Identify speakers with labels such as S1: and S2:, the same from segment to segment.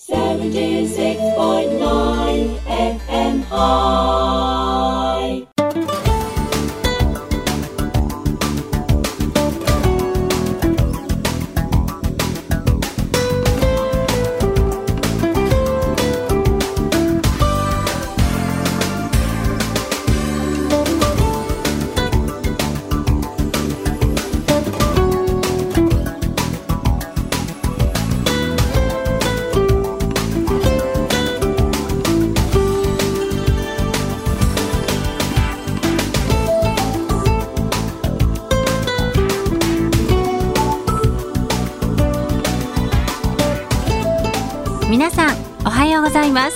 S1: 76.9 FM High。
S2: 皆さんおはようございます。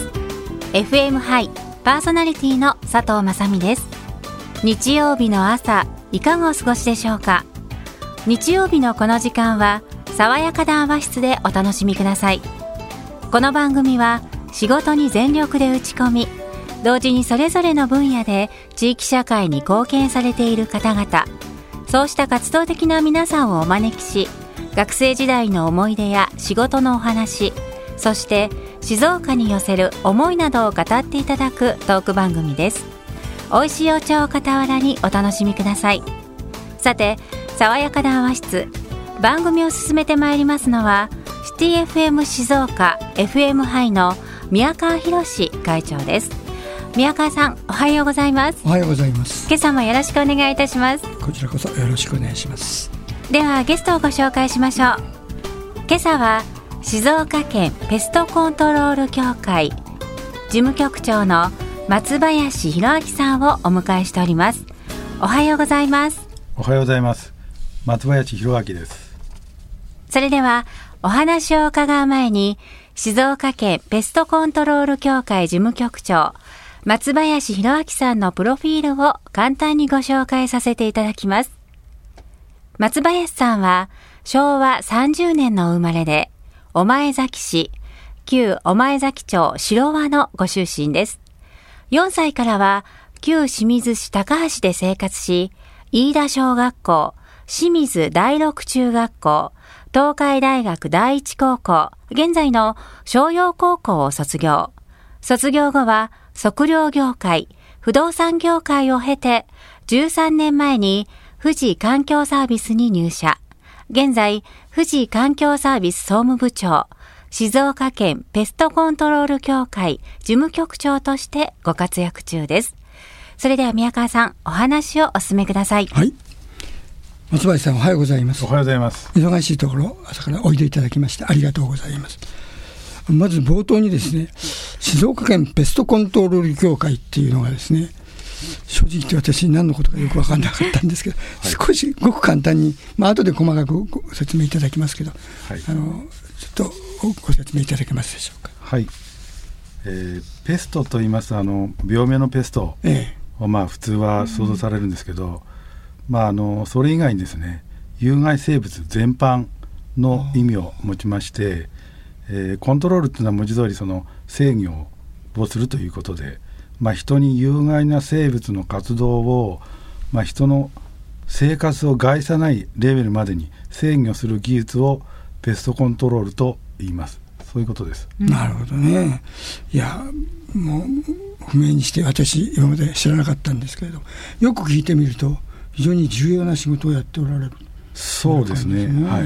S2: FM ハイパーソナリティの佐藤雅美です。日曜日の朝いかがお過ごしでしょうか。日曜日のこの時間は爽やか談話室でお楽しみください。この番組は仕事に全力で打ち込み、同時にそれぞれの分野で地域社会に貢献されている方々、そうした活動的な皆さんをお招きし、学生時代の思い出や仕事のお話、そして静岡に寄せる思いなどを語っていただくトーク番組です。美味しいお茶を傍らにお楽しみください。さて、爽やか談話室、番組を進めてまいりますのはシティ FM 静岡 FM ハイの宮川博会長です。宮川さん、おはようございます。
S3: おはようございます。
S2: 今朝もよろしくお願いいたします。
S3: こちらこそよろしくお願いします。
S2: ではゲストをご紹介しましょう。今朝は静岡県ペストコントロール協会事務局長の松林弘明さんをお迎えしております。おはようございます。
S4: おはようございます。松林弘明です。
S2: それではお話を伺う前に、静岡県ペストコントロール協会事務局長松林弘明さんのプロフィールを簡単にご紹介させていただきます。松林さんは昭和30年の生まれで、御前崎市、旧御前崎町白和のご出身です。4歳からは旧清水市高橋で生活し、飯田小学校、清水第六中学校、東海大学第一高校、現在の商陽高校を卒業。卒業後は測量業界、不動産業界を経て、13年前に富士環境サービスに入社。現在、富士環境サービス総務部長、静岡県ペストコントロール協会事務局長としてご活躍中です。それでは宮川さん、お話をお進めください。
S3: はい。松林さん、おはようございます。
S4: おはようございます。
S3: 忙しいところ、朝からおいでいただきましてありがとうございます。まず冒頭にですね、静岡県ペストコントロール協会っていうのがですね、正直言って私何のことかよく分からなかったんですけど、はい、少しごく簡単に、後で細かくご説明いただきますけど、はい、ちょっとご説明いただけますでしょうか。
S4: はい。ペストと言います病名のペストを、普通は想像されるんですけど、それ以外にですね、有害生物全般の意味を持ちまして、コントロールというのは文字通りその制御をするということで、人に有害な生物の活動を、人の生活を害さないレベルまでに制御する技術をペストコントロールと言います。そういうことです。
S3: なるほどね。いや、もう不明にして私今まで知らなかったんですけれど、よく聞いてみると非常に重要な仕事をやっておられる。
S4: そうですね。はい。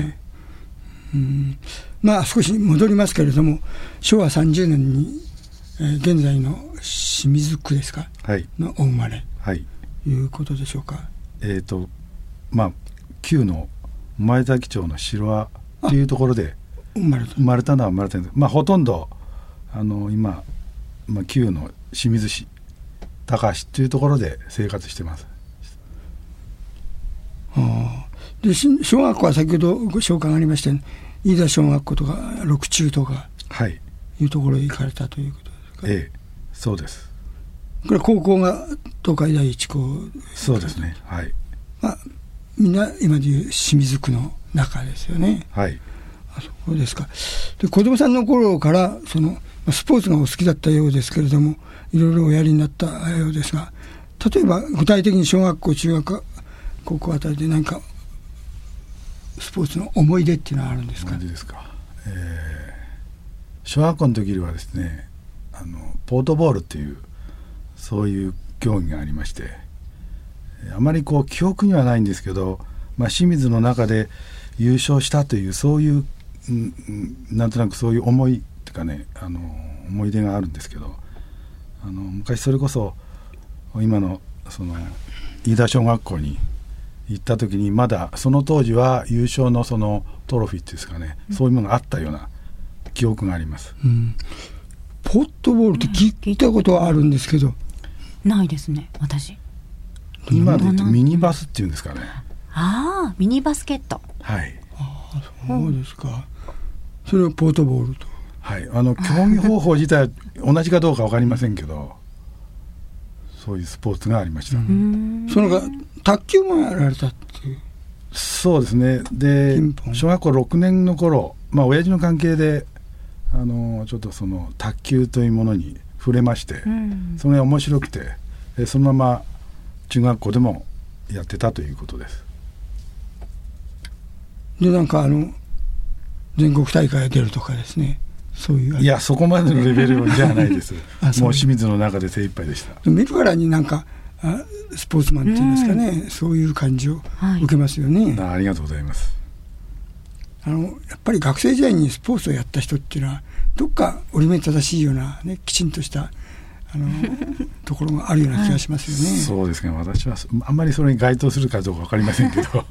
S3: 少し戻りますけれども、昭和30年に現在の清水区ですか、はい、のお生まれ、はい、いうことでしょうか。
S4: 旧の御前崎町の白和というところで生まれたのは生まれたんです。ほとんど今、旧の清水市高橋というところで生活してます。
S3: で小学校は先ほどご紹介がありましたように、飯田小学校とか六中とかいうところへ行かれたということですか。
S4: そうです。
S3: これ高校が東海第一高ですか。
S4: そうですね。はい。
S3: みんな今でいう清水区の中ですよね。
S4: はい。
S3: そうですか。で、子供さんの頃からスポーツがお好きだったようですけれども、いろいろおやりになったようですが、例えば具体的に小学校中学高校あたりで何かスポーツの思い出っていうのはあるんですか。
S4: 思い出ですか。 小学校の時にはですね、ポートボールっていうそういう競技がありまして、あまりこう記憶にはないんですけど、清水の中で優勝したというそういうなんとなくそういう思いというかね、思い出があるんですけど、昔それこそ今のその飯田小学校に行った時に、まだその当時は優勝のそのトロフィーっていうんですかね、そういうものがあったような記憶があります。
S3: ポットボールって聞いたことはあるんですけど、
S2: ないですね、私。
S4: 今で言うとミニバスっていうんですかね。
S2: ミニバスケット。
S4: はい。
S3: そうですか。それをポートボールと。
S4: はい。競技方法自体は同じかどうか分かりませんけど、そういうスポーツがありました。
S3: その卓球もやられたっていう。
S4: そうですね。で、小学校6年の頃、親父の関係でちょっとその卓球というものに触れまして、それが面白くて、そのまま中学校でもやってたということです。
S3: で、なんか全国大会出るとかですね、そういう。
S4: いや、そこまでのレベルじゃないですもう清水の中で精一杯でした。
S3: 見るからになんかスポーツマンっていうんですかね、そういう感じを受けますよね。
S4: ありがとうございます。
S3: やっぱり学生時代にスポーツをやった人っていうのはどっか折り目正しいような、ね、きちんとしたところがあるような気がしますよね。
S4: そうですね。私はあんまりそれに該当するかどうか分かりませんけど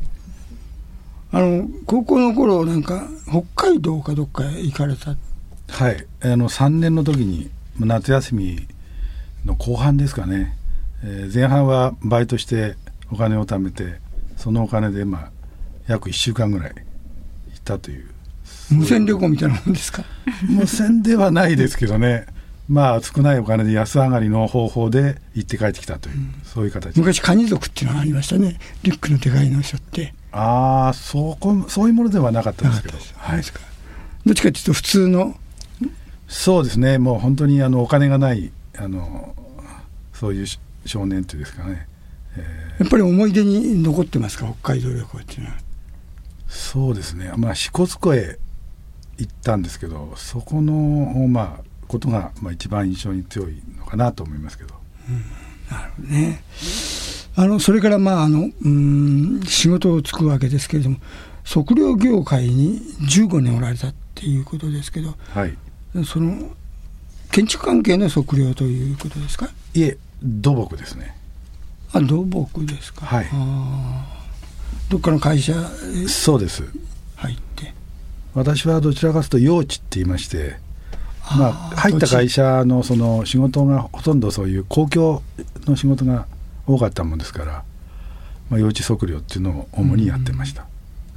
S3: 高校の頃なんか北海道かどっかへ行かれた。
S4: はい。3年の時に夏休みの後半ですかね、前半はバイトしてお金を貯めて、そのお金で約1週間ぐらい行ったという。
S3: 無線旅行みたいなもんですか？
S4: 無線ではないですけどね、少ないお金で安上がりの方法で行って帰ってきたという、そういう形。
S3: 昔カニ族っていうのがありましたね、リュックのでかいのを背負って。
S4: そういうものではなかったんですけど、
S3: はい、どっちかというと普通の。
S4: そうですね。もう本当にお金がないそういう少年っていうんですかね、
S3: やっぱり思い出に残ってますか、北海道旅行っていうのは。
S4: そうですね。支笏湖へ行ったんですけど、そこのことが一番印象に強いのかなと思いますけど。
S3: なるほどね。それから仕事をつくわけですけれども、測量業界に15年おられたっていうことですけど、
S4: はい、
S3: その建築関係の測量ということですか？
S4: いえ、土木ですね。
S3: 土木ですか。
S4: はい。
S3: どっかの会社
S4: そうです
S3: 入って。
S4: 私はどちらかというと用地って言いまして、入った会社のその仕事がほとんどそういう公共の仕事が多かったもんですから、用地測量っていうのを主にやってました。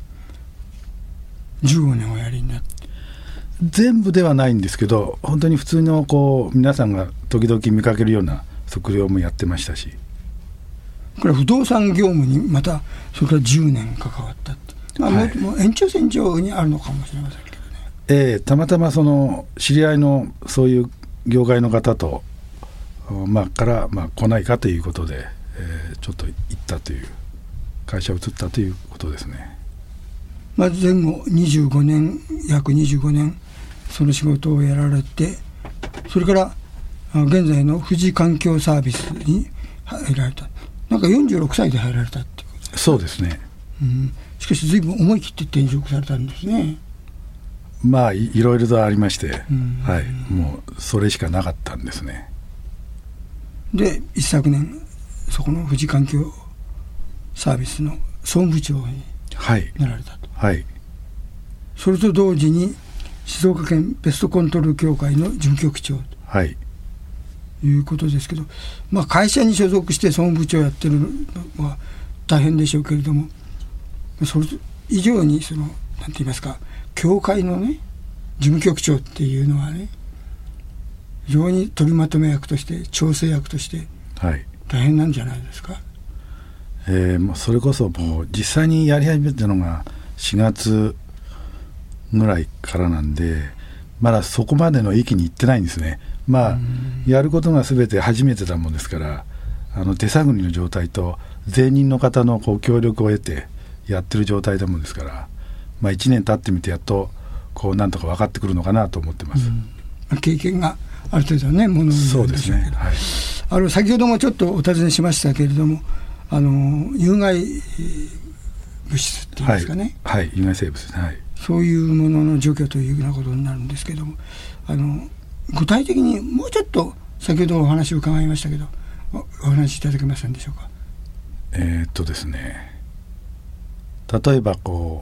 S3: 15年おやりになって。
S4: 全部ではないんですけど、本当に普通の皆さんが時々見かけるような測量もやってましたし、
S3: これ不動産業務にまたそれから10年関わったって、もう延長線上にあるのかもしれませんけどね。
S4: たまたまその知り合いのそういう業界の方とから来ないかということで、ちょっと行ったという、会社を移ったということですね。
S3: 前後25年約25年その仕事をやられて、それから現在の富士環境サービスに入られた。なんか46歳で入られたっていうことですか？
S4: そうですね。
S3: しかし随分思い切って転職されたんですね。
S4: いろいろとありまして、はい、もうそれしかなかったんですね。
S3: で一昨年そこの富士環境サービスの総務部長になられたと。
S4: はい。
S3: それと同時に静岡県ペストコントロール協会の事務局長ということですけど、会社に所属して総務部長やってるのは大変でしょうけれども、それ以上になんて言いますか、協会のね事務局長っていうのはね、非常に取りまとめ役として調整役として大変なんじゃないですか？
S4: それこそもう実際にやり始めたのが4月ぐらいからなんで、まだそこまでの域に行ってないんですね。やることが全て初めてだもんですから、手探りの状態と前任の方の協力を得てやってる状態だもんですから、1年経ってみてやっとなんとか分かってくるのかなと思ってます。
S3: 経験がある程度ねものになるんでしょうけど、そうですね、先ほどもちょっとお尋ねしましたけれども有害物質っていうんですかね、
S4: 有害生物ですね、
S3: そういうものの除去というようなことになるんですけども、具体的にもうちょっと先ほどお話を伺いましたけど お話しいただけませんでしょうか。
S4: ですね、例えば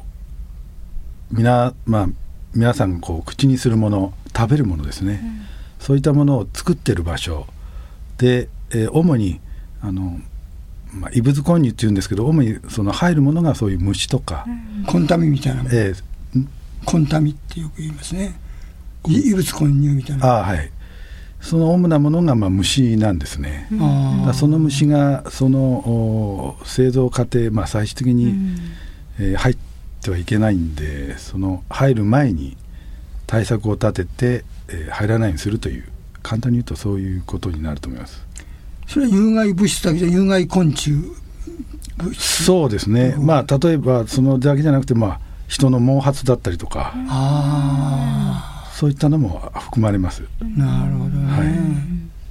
S4: 皆さんが口にするもの、食べるものですね、そういったものを作っている場所で、主に異物混入っていうんですけど、主にその入るものがそういう虫とか、
S3: コンタミみたいなもの、コンタミってよく言いますね。異物混入みたいな。
S4: その主なものが虫なんですね。その虫がその製造過程、最終的に、入ってはいけないんで、その入る前に対策を立てて、入らないようにするという、簡単に言うとそういうことになると思います。
S3: それは有害物質だけじゃ有害昆虫物質。
S4: そうですね、例えばそのだけじゃなくて、人の毛髪だったりとか、そういったのも含まれます。
S3: なるほどね、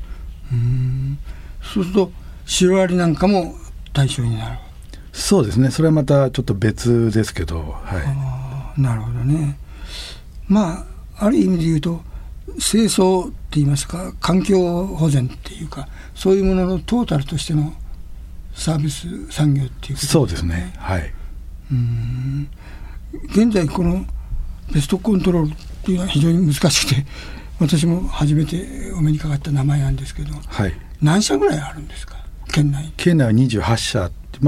S3: そうするとシロアリなんかも対象になる。
S4: そうですね、それはまたちょっと別ですけど、
S3: なるほどね。ある意味で言うと清掃って言いますか、環境保全っていうか、そういうもののトータルとしてのサービス産業っていうことですね。
S4: そうですね、
S3: 現在このペストコントロールっていうのは非常に難しくて、私も初めてお目にかかった名前なんですけど、何社ぐらいあるんですか、県内。
S4: 県内は28社、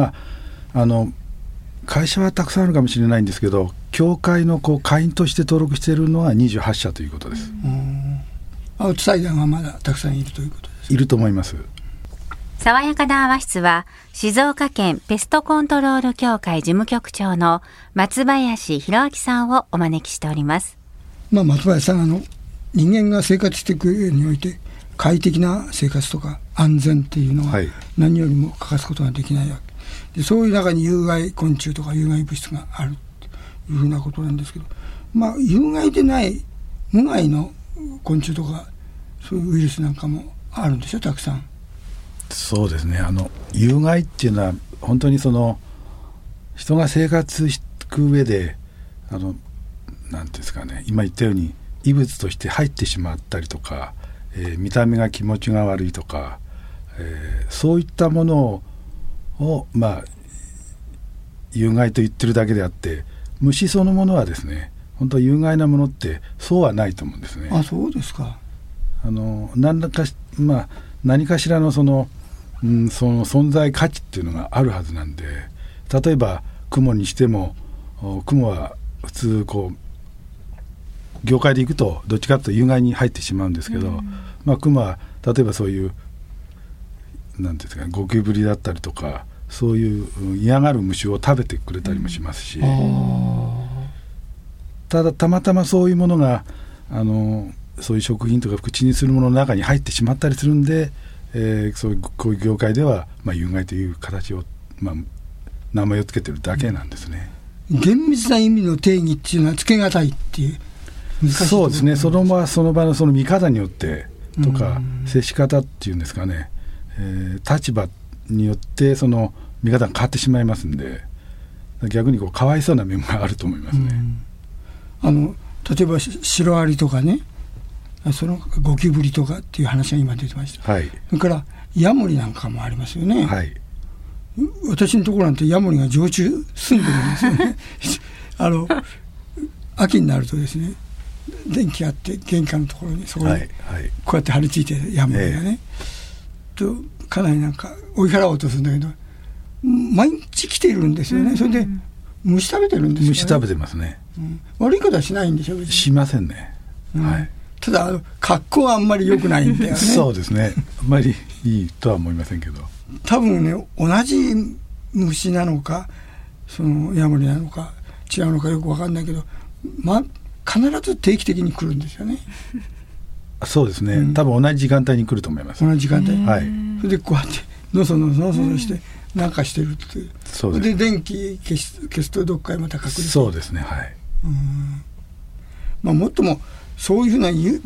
S4: 会社はたくさんあるかもしれないんですけど、協会の会員として登録しているのは28社ということです。
S3: アウトサイダーがまだたくさんいるということですか。
S4: いると思います。
S2: 爽やかな和室は静岡県ペストコントロール協会事務局長の松林博明さんをお招きしております。
S3: 松林さん、人間が生活していく上において快適な生活とか安全っていうのは何よりも欠かすことができないわけで、そういう中に有害昆虫とか有害物質があるというふうなことなんですけど、有害でない無害の昆虫とかそういうウイルスなんかもあるんでしょ、たくさん。
S4: そうですね、有害っていうのは本当にその人が生活していく上でなんていうんですかね、今言ったように異物として入ってしまったりとか、見た目が気持ちが悪いとか、そういったものを有害と言ってるだけであって、虫そのものはですね、本当は有害なものってそうはないと思うんですね。
S3: そうですか。
S4: 何かしらのその存在価値っていうのがあるはずなんで、例えば雲にしても、雲は普通業界でいくとどっちかというと有害に入ってしまうんですけど、雲は例えばそういうなんていうんですか、ゴキブリだったりとか、そういう嫌がる虫を食べてくれたりもしますし、たまたまそういうものがそういう食品とか口にするものの中に入ってしまったりするんで、こういう業界では、有害という形を、名前をつけてるだけなんですね。
S3: 厳密な意味の定義っていうのはつけがたいっていう難しい。
S4: そうですね、その場のその見方によってとか、接し方っていうんですかね、立場によってその見方が変わってしまいますんで、逆にかわいそうな面があると思いますね。
S3: 例えばシロアリとかね、そのゴキブリとかっていう話が今出てました。それからヤモリなんかもありますよね。私のところなんてヤモリが常駐住んでるんですよね。秋になるとですね、電気あって玄関のところにそこにこうやって張り付いてヤモリがね、かなり追い払おうとするんだけど、毎日来ているんですよね。それで虫食べてるんですよね。
S4: 虫食べてますね。
S3: 悪いことはしないんでしょうけど。
S4: しませんね。
S3: ただ格好はあんまり良くないんだよね。
S4: そうですね、あんまりいいとは思いませんけど、
S3: 多分ね、同じ虫なのかそのヤモリなのか違うのかよく分かんないけど、必ず定期的に来るんですよね。
S4: そうですね、多分同じ時間帯に来ると思います。
S3: 同じ時間帯、それでこうやってのそのそしてなんかしてるっていう。そうです。で電気消すとどっかへまた隠れて。
S4: そうですね、
S3: もっともそういうふうな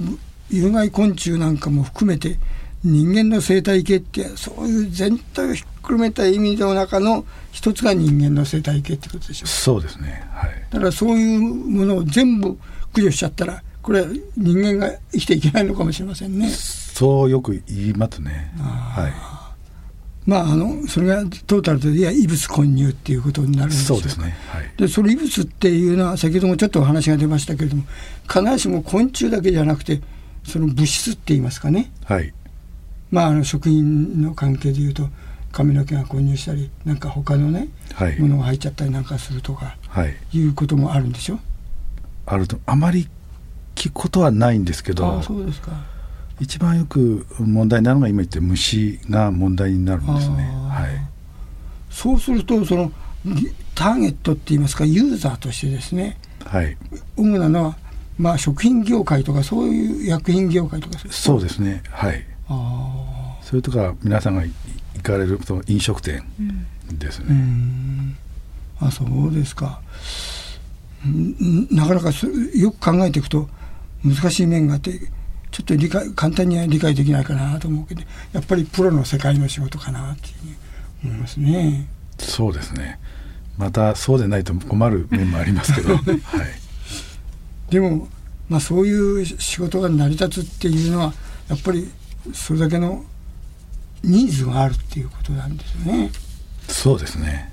S3: 有害昆虫なんかも含めて人間の生態系って、そういう全体をひっくるめた意味の中の一つが人間の生態系ってことでしょう。
S4: そうですね、はい、
S3: だからそういうものを全部駆除しちゃったら、これは人間が生きていけないのかもしれませんね。
S4: そうよく言いますね。はい、
S3: まあ、それがトータルでいや異物混入っていうことになるんですよ。
S4: そうですね、はい、
S3: でその異物っていうのは先ほどもちょっとお話が出ましたけれども、必ずしも昆虫だけじゃなくてその物質って言いますかね、
S4: はい、
S3: まあ、食品の関係でいうと髪の毛が混入したりなんか他のね、
S4: はい、
S3: ものが入っちゃったりなんかするとか、
S4: はい、
S3: いうこともあるんでしょ。
S4: あるとあまり聞くことはないんですけど、
S3: そうですか。
S4: 一番よく問題なのが今言って虫が問題になるんですね。はい、
S3: そうするとそのターゲットって言いますかユーザーとしてですね、
S4: はい、
S3: 主なのは、まあ、食品業界とかそういう薬品業界とか
S4: そうですね、はい、それとか皆さんが行かれると飲食店ですね。
S3: そうですか。なかなかよく考えていくと難しい面があってちょっと簡単には理解できないかなと思うけど、やっぱりプロの世界の仕事かなっていうふうに思いますね。そうですね。
S4: またそうでないと困る面もありますけど、はい、
S3: でも、まあ、そういう仕事が成り立つっていうのはやっぱりそれだけのニーズがあるっていうことなんですよね。
S4: そうですね。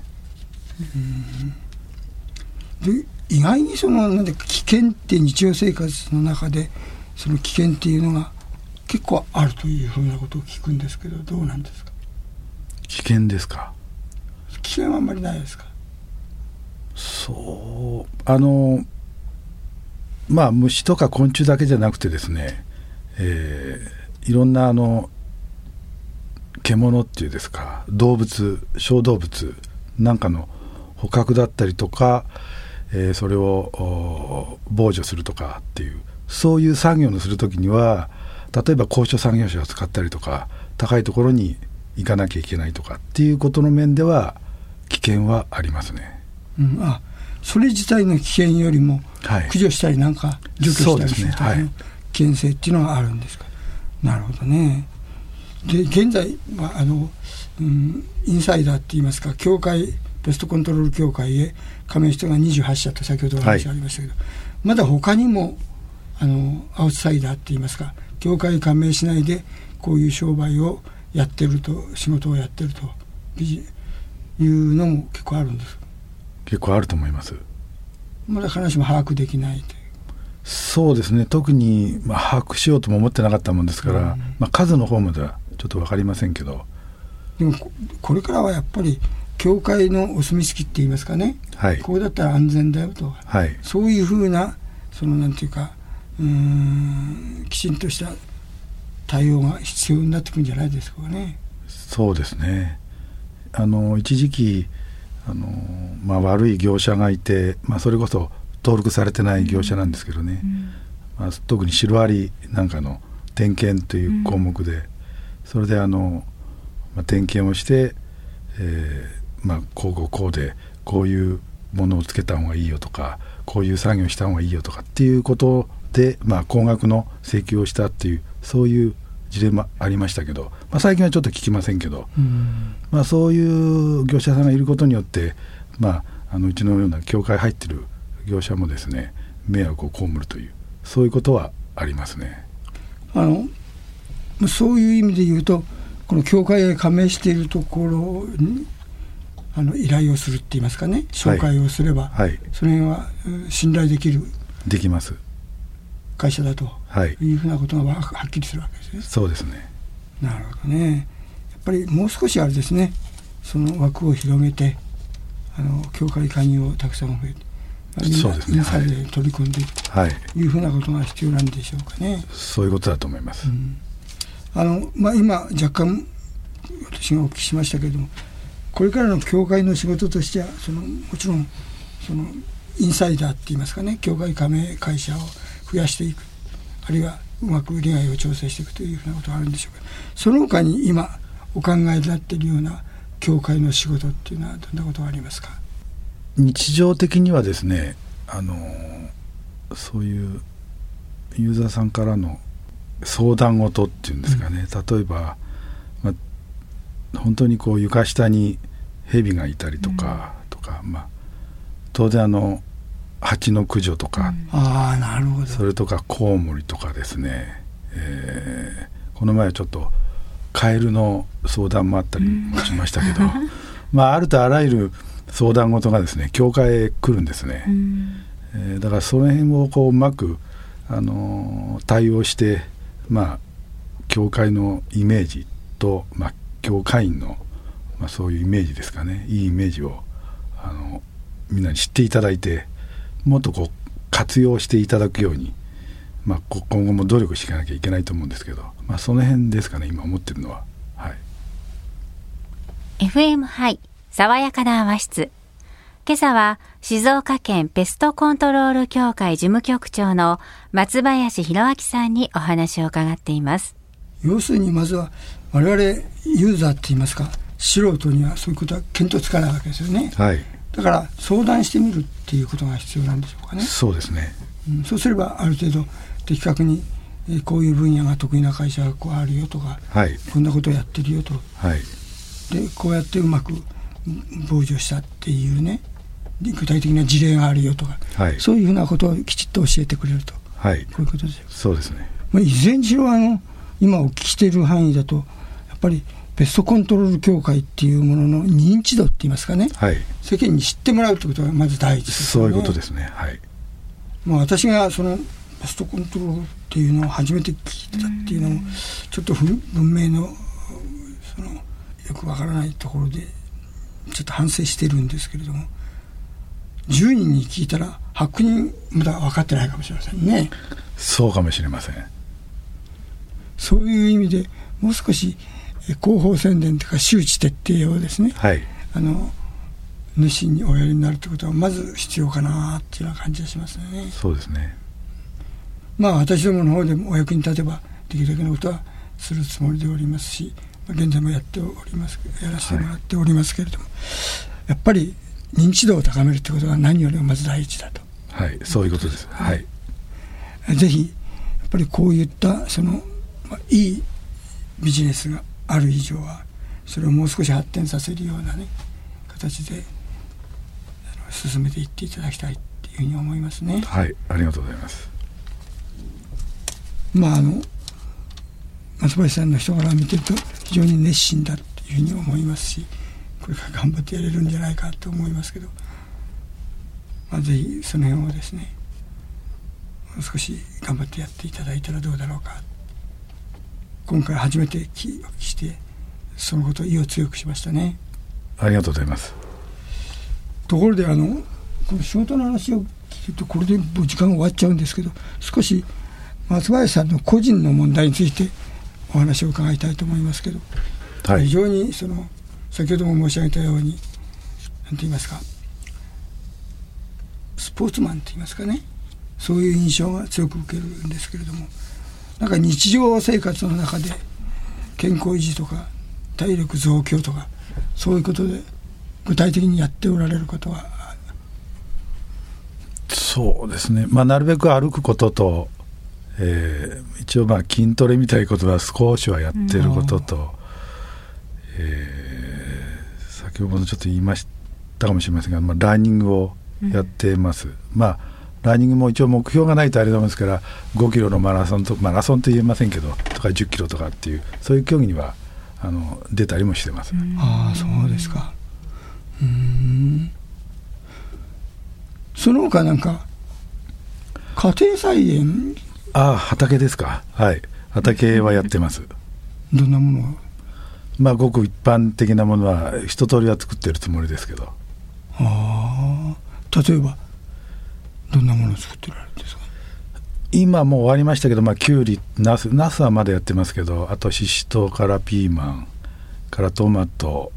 S3: で意外になんで危険って日常生活の中でその危険っていうのが結構あるというふうなことを聞くんですけど、どうなんですか。
S4: 危険ですか。
S3: 危険はあんまりないですか。
S4: そうまあ虫とか昆虫だけじゃなくてですね、いろんな獣っていうですか動物小動物なんかの捕獲だったりとか、それを防除するとかっていうそういう作業をするときには例えば高所作業車を使ったりとか高いところに行かなきゃいけないとかっていうことの面では危険はありますね。
S3: それ自体の危険よりも駆除したりなんか除去したりするときの危険性っていうのがあるんですか。なるほどね。で現在はインサイダーって言いますか協会ペストコントロール協会へ加盟人が28社と先ほどお話がありましたけど、まだ他にもアウトサイダーって言いますか協会加盟しないでこういう商売をやってると仕事をやってるというのも結構あるんです。
S4: 結構あると思います。
S3: まだ話も把握できないという。
S4: そうですね。特に、把握しようとも思ってなかったもんですから、数の方まではちょっと分かりませんけど、
S3: でもこれからはやっぱり協会のお墨付きって言いますかね、はい、こうだったら安全だよと、はい、そういうふうななんていうかきちんとした対応が必要になってくるんじゃないですかね。そうですね。
S4: 一時期悪い業者がいて、それこそ登録されてない業者なんですけどね、特にシロアリなんかの点検という項目で、それで点検をして、こうでこういうものをつけた方がいいよとかこういう作業した方がいいよとかっていうことで、高額の請求をしたっていうそういう事例もありましたけど、最近はちょっと聞きませんけど、そういう業者さんがいることによって、うちのような協会入ってる業者もですね迷惑を被るというそういうことはありますね。
S3: そういう意味で言うとこの協会へ加盟しているところに依頼をするって言いますかね紹介をすれば、それは信頼で
S4: きます
S3: 会社だというふうなことがはっきりするわけですね。
S4: そうですね。
S3: なるほどね。やっぱりもう少しあれですねその枠を広げて協会加入をたくさん増えて
S4: そうですね、
S3: インサイドで取り組んでいくというふうなことが必要なんでしょうかね。
S4: そういうことだと思います。
S3: 今若干私がお聞きしましたけれどもこれからの協会の仕事としてはもちろんインサイダーって言いますかね協会加盟会社を増やしていくあるいはうまく利害を調整していくというふうなことがあるんでしょうか。その他に今お考えになっているような協会の仕事っていうのはどんなことがありますか。
S4: 日常的にはですねそういうユーザーさんからの相談事っていうんですかね、例えば、本当にこう床下に蛇がいたりとか、当然蜂の駆除とか、
S3: なるほど。
S4: それとかコウモリとかですね、この前はちょっとカエルの相談もあったりもしましたけど、あるとあらゆる相談事がですね教会へ来るんですね。だからその辺をこううまく対応して、教会のイメージと、教会員の、そういうイメージですかね、いいイメージをみんなに知っていただいて、もっとこう活用していただくように、今後も努力していかなきゃいけないと思うんですけど、その辺ですかね、今思ってるのは。
S2: FM ハイ爽やかな和室。今朝は静岡県ペストコントロール協会事務局長の松林弘明さんにお話を伺っています。
S3: 要するにまずは我々ユーザーって言いますか、素人にはそういうことは見当つかないわけですよね。だから相談してみるっていうことが必要なんでしょうかね。
S4: そうですね、
S3: そうすればある程度的確に、こういう分野が得意な会社がこうあるよとか、こんなことをやってるよと、でこうやってうまく防除したっていうね、具体的な事例があるよとか、そういうふうなことをきちっと教えてくれると、こういうことですよ。
S4: そうですね。
S3: いずれにしろ今お聞きしている範囲だと、やっぱりペストコントロール協会っていうものの認知度って言いますかね、世間に知ってもらうということがまず第一ですよね。
S4: そういうことですね。
S3: 私がそのペストコントロールっていうのを初めて聞いたっていうのも、ちょっと文明のよくわからないところでちょっと反省してるんですけれども、10人に聞いたら8人まだ分かってないかもしれませんね。
S4: そうかもしれません。
S3: そういう意味でもう少し広報宣伝というか周知徹底をですね、熱心におやりになるということはまず必要かなっていうような感じがしますね。
S4: そうですね。
S3: 私どもの方でもお役に立てばできるだけのことはするつもりでおりますし、現在もやらせてもらっておりますけれども、やっぱり認知度を高めるということが何よりもまず第一だと。
S4: そういうことです。
S3: ぜひやっぱりこういったいいビジネスがある以上は、それをもう少し発展させるようなね形で進めていっていただきたいというふうに思いますね。
S4: ありがとうございます。
S3: 松林さんの人柄を見てると非常に熱心だというふうに思いますし、これから頑張ってやれるんじゃないかと思いますけど、ぜひその辺をですね、もう少し頑張ってやっていただいたらどうだろうか。今回初めてお聞きして、そのことを意を強くしましたね。
S4: ありがとうございます。
S3: ところでこの仕事の話を聞くと、これでもう時間が終わっちゃうんですけど、少し松林さんの個人の問題についてお話を伺いたいと思いますけど、非常に先ほども申し上げたように、何て言いますか、スポーツマンと言いますかね、そういう印象が強く受けるんですけれども、日常生活の中で健康維持とか体力増強とか、そういうことで具体的にやっておられることは。
S4: そうですね、なるべく歩くことと、一応筋トレみたいなことは少しはやってることと、先ほどちょっと言いましたかもしれませんが、ランニングをやってます。ランニングも一応目標がないとあれなんですから、5キロのマラソンと言えませんけどとか10キロとかっていう、そういう競技には出たりもしてます。
S3: そうですか。その他家庭菜園、
S4: 畑ですか。畑はやってます。
S3: どんなもの
S4: を？ごく一般的なものは一通りは作ってるつもりですけど。
S3: 例えばどんなものを作ってられるんですか？
S4: 今もう終わりましたけど、きゅうり、ナスはまだやってますけど、あとししとうからピーマンからトマト、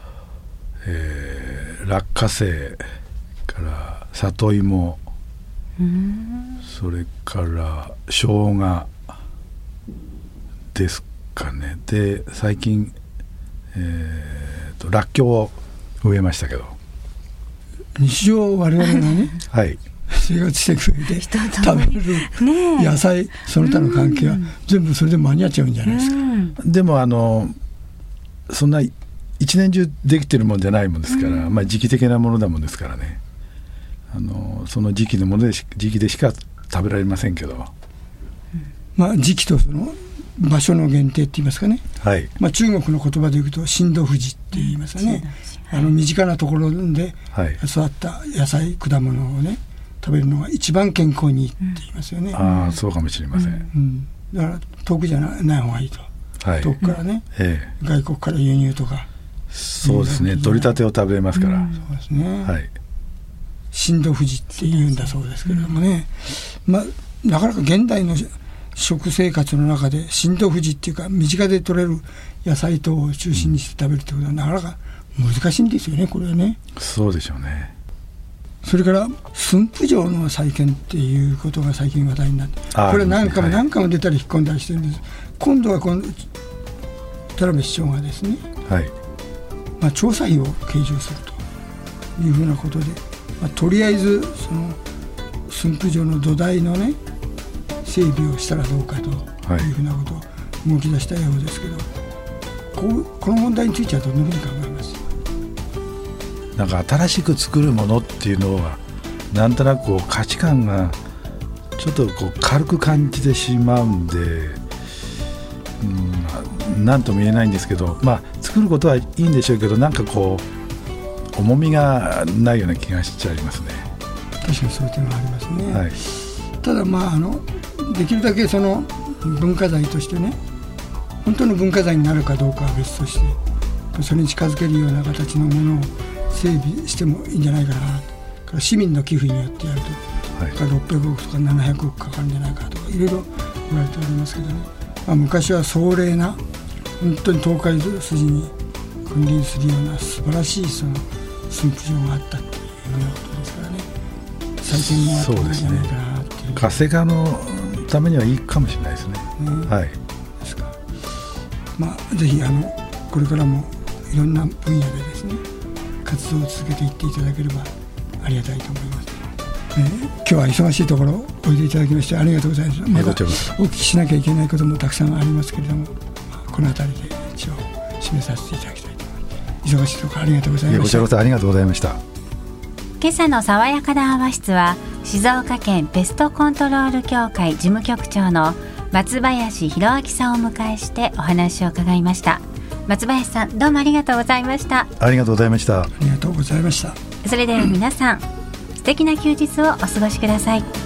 S4: 落花生から里芋、それから生姜ですかね。で最近、らっきょうを植えましたけど、
S3: 日常我々がね生活していく上で食べる野菜、その他の関係は全部それで間に合っちゃうんじゃないですか。
S4: でもそんな一年中できてるもんじゃないもんですから、時期的なものだもんですからね、その時期のもので時期でしか食べられませんけど、
S3: 時期とその場所の限定って言いますかね、
S4: はい、
S3: 中国の言葉で言うと新土富士って言いますよね、身近なところで育った野菜果物をね食べるのが一番健康にいいって言いますよね。
S4: そうかもしれません、
S3: だから遠くじゃない方がいいと、遠くからね、外国から輸入とか、
S4: そうですね、取り立てを食べれますから、
S3: そうですね、新土富士って言うんだそうですけれどもね、なかなか現代の食生活の中で新土富士っていうか身近で採れる野菜等を中心にして食べるってことはなかなか難しいんですよね、これはね。
S4: そうでしょうね。
S3: それから駿府城の再建っていうことが最近話題になって、これ何回も出たり引っ込んだりしてるんです。今度は田辺市長がですね、調査費を計上するというふうなことで、とりあえずその駿府城の土台のね整備をしたらどうかというふうなことを動き出したようですけど、この問題についてはどんなふうに考えます？
S4: なんか新しく作るものっていうのはなんとなく価値観がちょっと軽く感じてしまうんで、なんとも言えないんですけど、作ることはいいんでしょうけど、なんか重みがないような気がしちゃいますね。
S3: 確かにそういう点はありますね、ただできるだけその文化財としてね、本当の文化財になるかどうかは別として、それに近づけるような形のものを整備してもいいんじゃないかな。市民の寄付によってやると、600億とか700億かかるんじゃないかとかいろいろ言われておりますけどね、昔は壮麗な本当に東海筋に君臨するような素晴らしいその駿府城があったっていうようなことですからね、再建もあったんじゃないかなっていう。
S4: 活性化のためにはいいかもしれないですね。
S3: ですか。ぜひこれからもいろんな分野でですね活動を続けていっていただければありがたいと思います。今日は忙しいところおいでいただきましてありがとうございます。まだお聞きしなきゃいけないこともたくさんありますけれども、この辺りで一応締めさせていただきたいと思います。忙しいところありがとうございました。
S4: こちらこそありがとうございました。
S2: 今朝の爽やかなアワ室は静岡県ペストコントロール協会事務局長の松林弘明さんをお迎えしてお話を伺いました。松林さん、どうもありがとうございました。
S4: ありがとうございました。
S3: ありがとうございました。
S2: それでは皆さん、素敵な休日をお過ごしください。